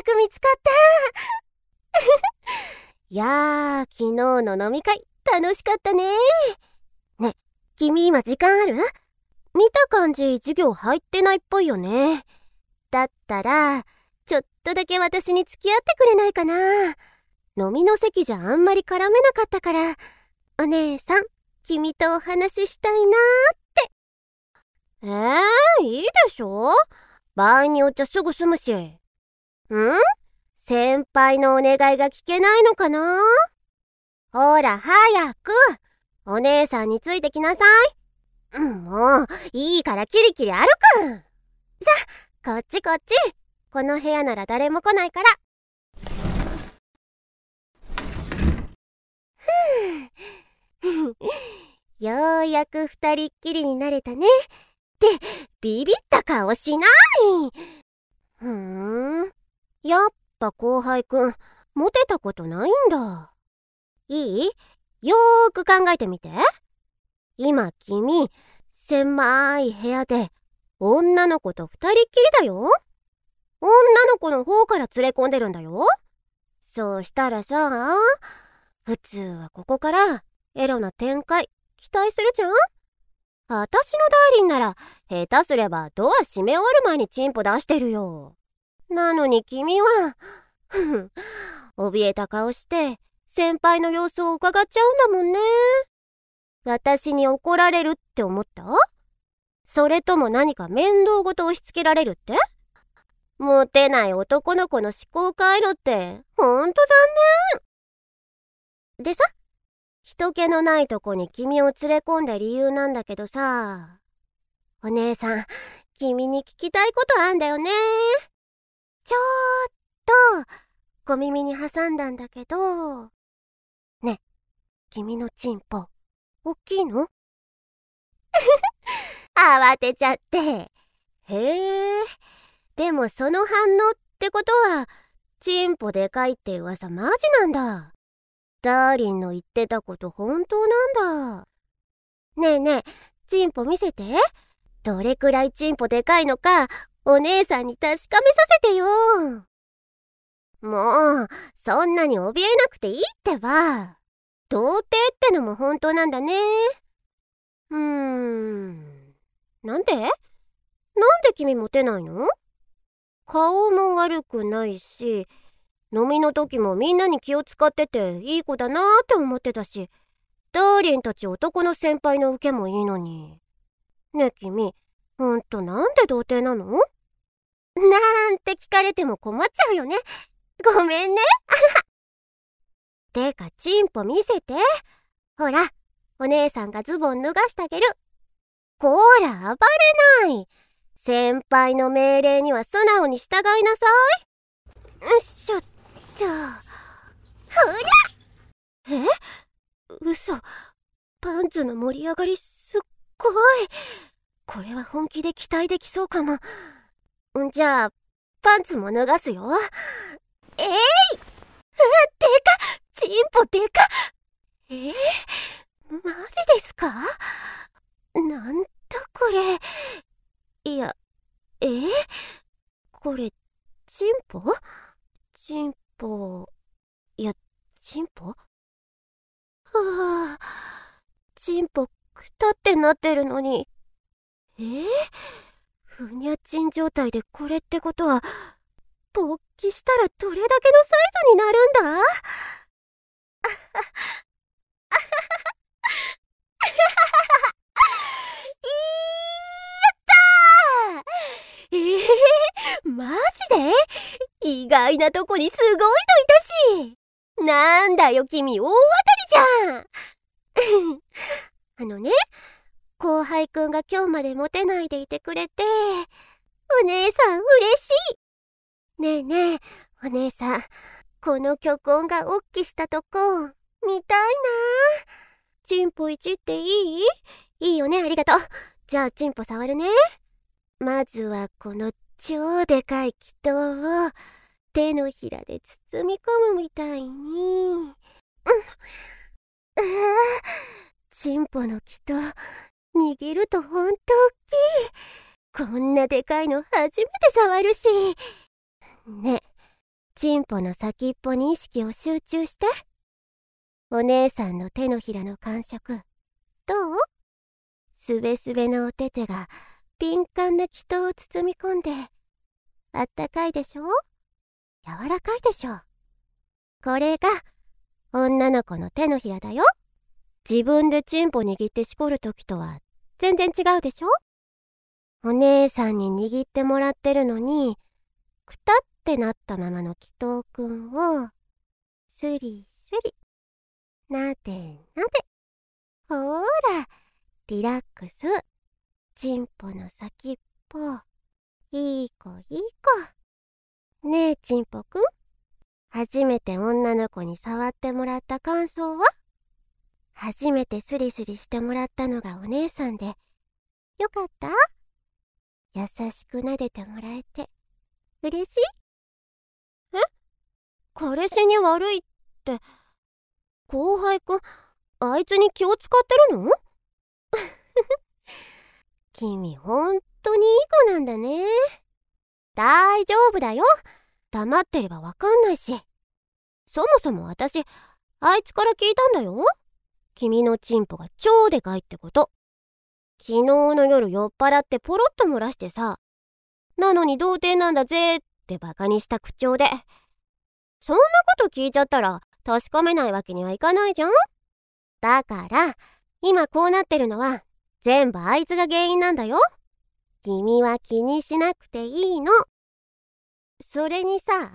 やく見つかった。いやー、昨日の飲み会楽しかったね。ね、君今時間ある？見た感じ授業入ってないっぽいよね。だったらちょっとだけ私に付き合ってくれないかな。飲みの席じゃあんまり絡めなかったから、お姉さん君とお話ししたいなーって。いいでしょ。場合によっちゃすぐ済むし。先輩のお願いが聞けないのかな。ほら早くお姉さんについてきなさい。もういいからキリキリ歩く。さあこっちこっち。この部屋なら誰も来ないから。ようやく二人っきりになれたねってビビった顔しない。やっぱ後輩くんモテたことないんだ。いい？よーく考えてみて。今君狭い部屋で女の子と二人っきりだよ。女の子の方から連れ込んでるんだよ。そうしたらさ、普通はここからエロな展開期待するじゃん。私のダーリンなら下手すればドア閉め終わる前にチンポ出してるよ。なのに君は怯えた顔して先輩の様子を伺っちゃうんだもんね。私に怒られるって思った？それとも何か面倒ごと押し付けられるって？モテない男の子の思考回路ってほんと残念。でさ、人気のないとこに君を連れ込んだ理由なんだけどさ、お姉さん君に聞きたいことあんだよね。ちょっと小耳に挟んだんだけど、ね、君のチンポ大きいの？慌てちゃって。でもその反応ってことはチンポでかいって噂マジなんだ。ダーリンの言ってたこと本当なんだ。ねえねえ、チンポ見せて。どれくらいチンポでかいのかお姉さんに確かめさせてよ。もうそんなに怯えなくていいってば。童貞ってのも本当なんだね。なんで君モテないの？顔も悪くないし、飲みの時もみんなに気を使ってていい子だなーって思ってたし、ダーリンたち男の先輩の受けもいいのに。ねえ君、ほんとなんで童貞なの？なんて聞かれても困っちゃうよね。ごめんね。てかチンポ見せて。ほら、お姉さんがズボン脱がしてあげる。こら暴れない。先輩の命令には素直に従いなさい。しょっちょ。ほら。嘘。パンツの盛り上がりすっごい。これは本気で期待できそうかも。じゃあパンツも脱がすよ。でかチンポでか。マジですか？なんだこれ。いや、これチンポ？いや、チンポ？はあ、チンポくたってなってるのに。ふにゃちん状態でこれってことは、勃起したらどれだけのサイズになるんだ？マジで？意外なとこにすごいのいたし。なんだよ君、大当たりじゃん。後輩くんが今日までモテないでいてくれて、お姉さん嬉しい。ねえねえ、お姉さん、この巨根がおっきしたとこ見たいな。チンポいじっていい？いいよね、ありがとう。じゃあチンポ触るね。まずはこの超でかい気筒を手のひらで包み込むみたいに。チンポの気筒握るとほんと大きい。こんなでかいの初めて触るし。ね、 チンポの先っぽに意識を集中して。お姉さんの手のひらの感触、どう？すべすべのお手手が敏感な気筒を包み込んで、あったかいでしょ？柔らかいでしょ？これが女の子の手のひらだよ。自分でチンポ握ってしこるときとは全然違うでしょ？お姉さんに握ってもらってるのに、くたってなったままの祈祷くんを、スリスリ、なでなで。ほーら、リラックス。チンポの先っぽ、いい子いい子。ねえチンポくん、初めて女の子に触ってもらった感想は？初めてスリスリしてもらったのがお姉さんで、よかった？優しく撫でてもらえて、嬉しい？え？彼氏に悪いって、後輩くん、あいつに気を使ってるの？君ほんとにいい子なんだね。大丈夫だよ。黙ってればわかんないし。そもそも私、あいつから聞いたんだよ。君のチンポが超でかいってこと。昨日の夜酔っ払ってポロッと漏らしてさ。なのに童貞なんだぜってバカにした口調で。そんなこと聞いちゃったら確かめないわけにはいかないじゃん。だから、今こうなってるのは全部あいつが原因なんだよ。君は気にしなくていいの。それにさ、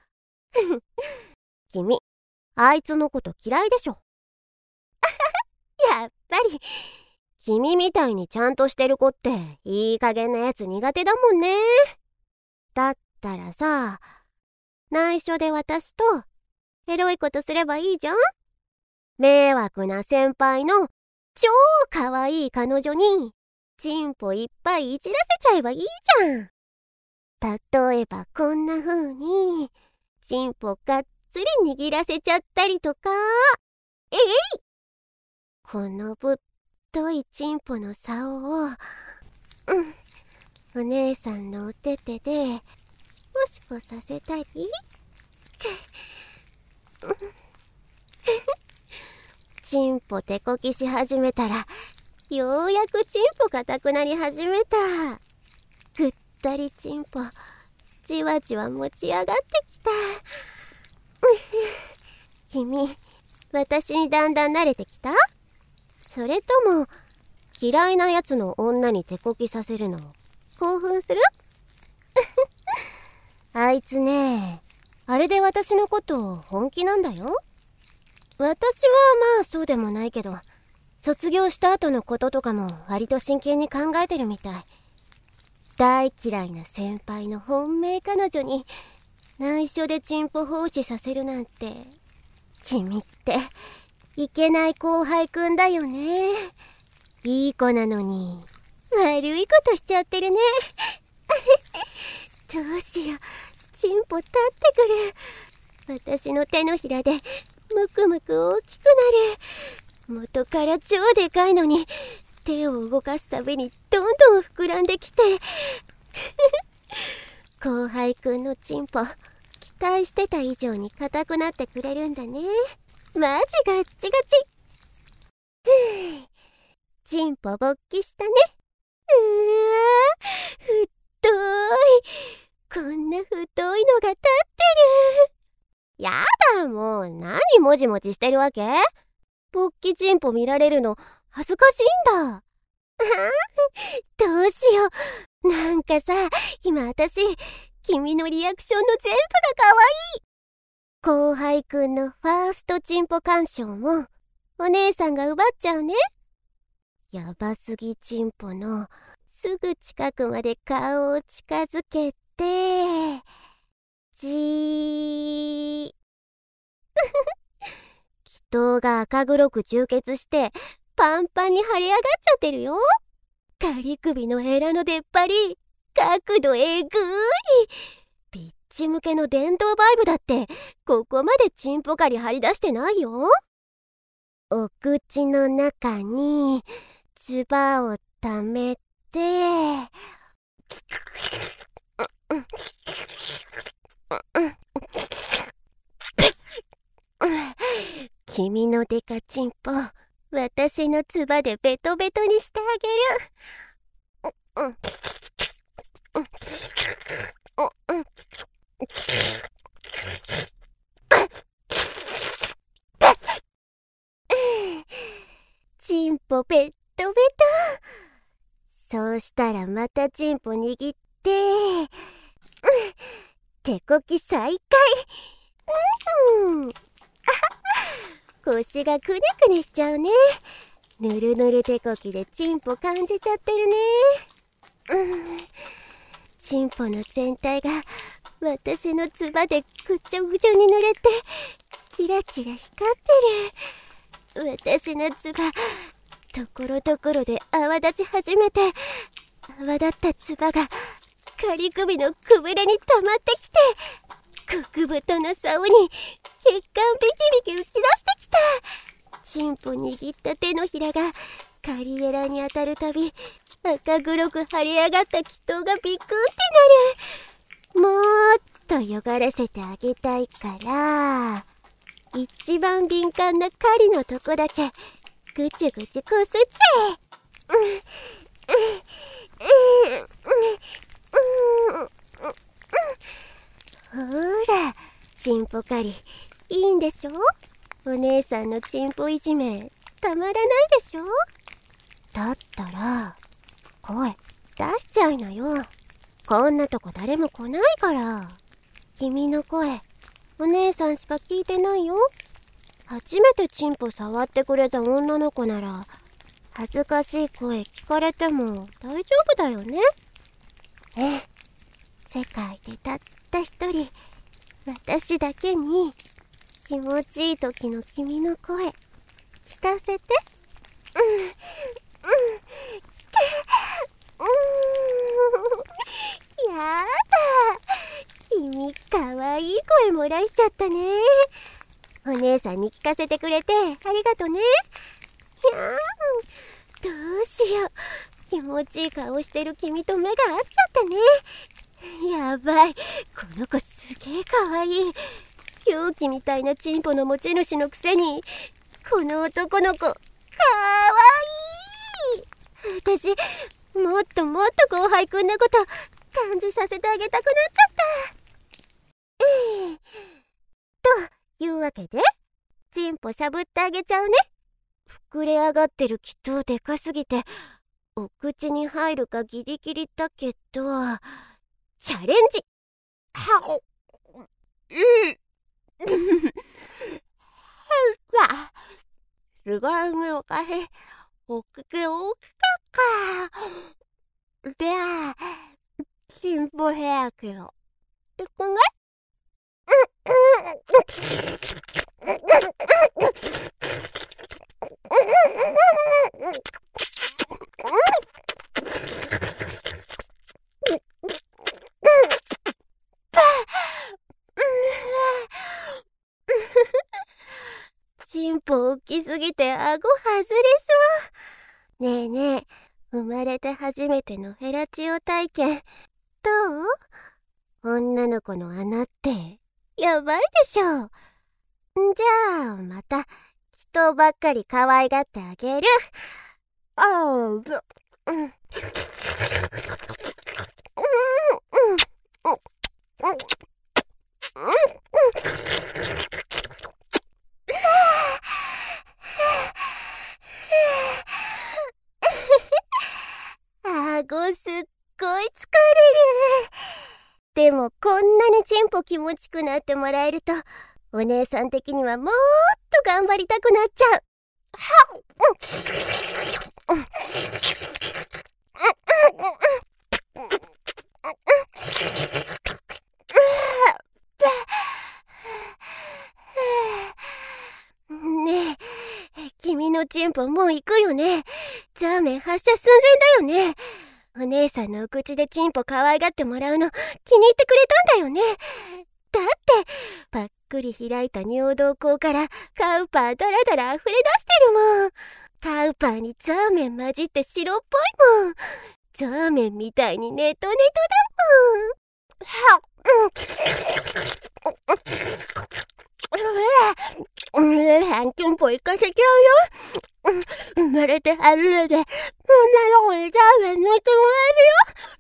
君、あいつのこと嫌いでしょ。やっぱり、君みたいにちゃんとしてる子っていい加減なやつ苦手だもんね。だったらさ、内緒で私とエロいことすればいいじゃん。迷惑な先輩の超可愛い彼女にチンポいっぱいいじらせちゃえばいいじゃん。例えばこんな風にチンポがっつり握らせちゃったりとか。えい！このぶっといチンポの竿を、お姉さんのお手手でシコシコさせたり。チンポ手こきし始めたら、ようやくチンポ硬くなり始めた。ぐったりチンポ、じわじわ持ち上がってきた。君、私にだんだん慣れてきた？それとも、嫌いなやつの女に手こきさせるの興奮する？あいつね、あれで私のこと本気なんだよ。私はまあそうでもないけど、卒業した後のこととかも割と真剣に考えてるみたい。大嫌いな先輩の本命彼女に内緒でチンポ放置させるなんて、君っていけない後輩くんだよね。いい子なのに悪いことしちゃってるね。どうしよう、チンポ立ってくる。私の手のひらでむくむく大きくなる。元から超でかいのに手を動かすたびにどんどん膨らんできて。後輩くんのチンポ、期待してた以上に硬くなってくれるんだね。マジガッチガチ。チンポ勃起したね。太い。こんな太いのが立ってる。やだ、もう何もじもちしてるわけ？勃起チンポ見られるの恥ずかしいんだ。どうしよう。なんかさ、今私、君のリアクションの全部が可愛い。後輩くんのファーストチンポ鑑賞もお姉さんが奪っちゃうね。やばすぎチンポのすぐ近くまで顔を近づけて、じー。気筒が赤黒く充血してパンパンに腫れ上がっちゃってるよ。ガリ首のヘラの出っ張り、角度えぐい。ピッチ向けの電動バイブだってここまでチンポ狩り張り出してないよ。お口の中に唾を溜めて、 君のデカチンポ、私のつばでベトベトにしてあげる。チンポベットベト。そうしたらまたチンポ握って、手こき再開。腰がくねくねしちゃうね。ぬるぬる手こきでチンポ感じちゃってるね。チンポの全体が私のつばでぐちょぐちょに濡れてキラキラ光ってる。私のつばところどころで泡立ち始めて、泡立ったつばが仮首のくぶれに溜まってきて、極太の竿に血管ビキビキ浮き出してきた。チンポ握った手のひらがカリエラに当たるたび、赤黒く腫れ上がった気筒がビクってなる。もっと汚らせてあげたいから、一番敏感な狩りのとこだけぐちゅぐちゅこすっちゃえ。ほら、チンポ狩りいいんでしょ？お姉さんのチンポいじめたまらないでしょ？だったら声出しちゃいなよ。こんなとこ誰も来ないから。君の声お姉さんしか聞いてないよ。初めてチンポ触ってくれた女の子なら恥ずかしい声聞かれても大丈夫だよね。世界でたった一人私だけに気持ちいい時の君の声聞かせて。やだ、君かわいい声もらえちゃったね。お姉さんに聞かせてくれてありがとね。どうしよう、気持ちいい顔してる君と目が合っちゃったね。やばい、この子すげえかわいい。狂気みたいなチンポの持ち主のくせにこの男の子かわいい。私もっともっと後輩くんのこと感じさせてあげたくなっちゃった。というわけでチンポしゃぶってあげちゃうね。膨れ上がってる気筒でかすぎてお口に入るかギリギリだけど、チャレンジ。すごいのかへおくけ大きかったではチンポヘアけどいくね。チンポ大きすぎて顎外れそう。ねえねえ、生まれて初めてのフェラチオ体験どう？女の子の穴ってやばいでしょ。じゃあまた人ばっかり可愛がってあげる。顎すっごい疲れる。でもこんなにチンポ気持ちくなってもらえるとお姉さん的にはもっと頑張りたくなっちゃう。ねえ、君のチンポもう行くよね。ザーメン発射寸前だよね。お姉さんのお口でチンポ可愛がってもらうの気に入ってくれたんだよね。だってパックリ開いた尿道口からカウパーダラダラ溢れ出してるもん。カウパーにザーメン混じって白っぽいもん。ザーメンみたいにネトネトだもん。 한숨 보이까 새겨요. 말해도 하루에 나로 이자 왜너 말이요.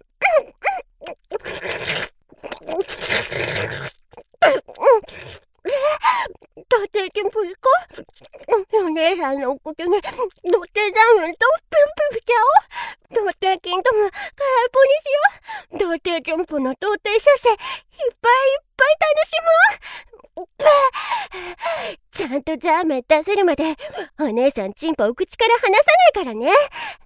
도대체 보이고 연애한 옥구경에 도대장은 또 뿅뿅뿅 도대긴 또 갈보니시요. 도대좀 분노 도대셔세 이빨楽しむ。ちゃんとザーメン出せるまでお姉さんチンポを口から離さないからね。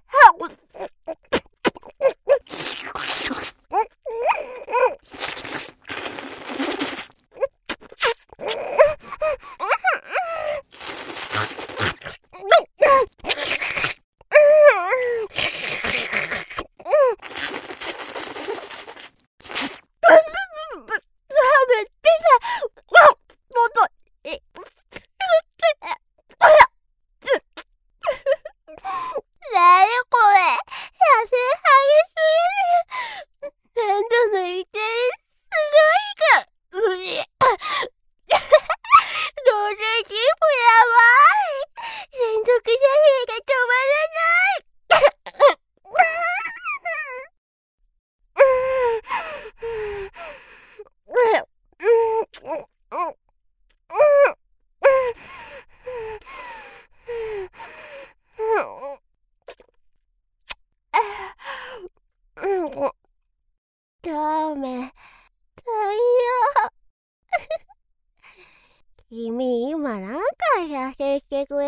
ダメだよ。君今なんか痩せしてくれ